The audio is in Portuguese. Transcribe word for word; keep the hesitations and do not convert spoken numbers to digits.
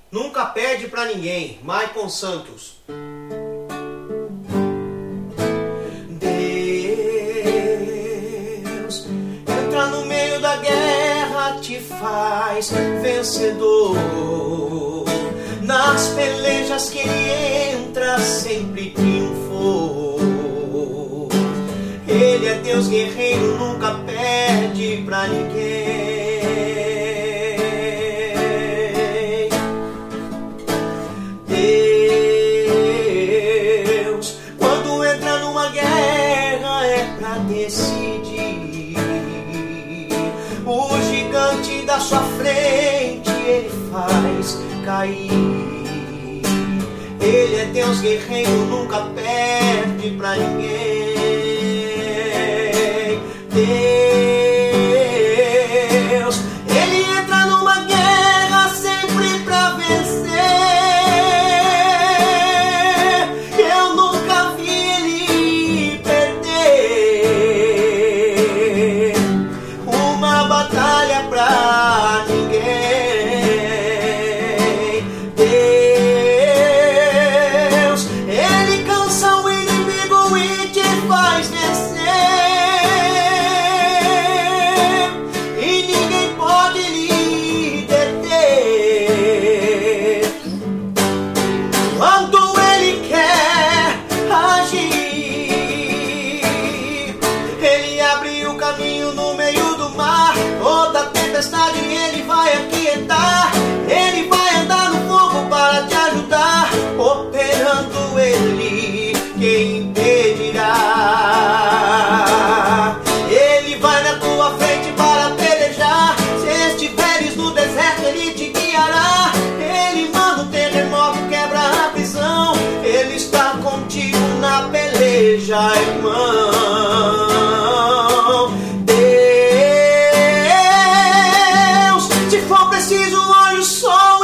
nunca perde pra ninguém. Maicon Santos. Deus entra no meio da guerra, te faz vencedor. Nas pelejas que ele entra, sempre triunfou. Ele é Deus guerreiro, nunca perde pra ninguém. Deus, quando entra numa guerra, é pra decidir. O gigante da sua frente ele faz cair. Ele é Deus guerreiro, nunca perde pra ninguém. Deus, ele entra numa guerra sempre pra vencer. Eu nunca vi ele perder uma batalha pra ninguém. Deus, ele cansa o inimigo e te faz vencer. Quando ele quer agir, ele abre o caminho no meio do mar. Toda tempestade ele vai aquietar. Ele vai andar no fogo para te ajudar. Operando ele, quem impedirá? Ele vai na tua frente para pelejar. Se estiveres no deserto, ele te guiará. Ele manda o terremoto, quebra a prisão. Ele está contigo na peleja, irmão. Deus, se for preciso, olha o sol.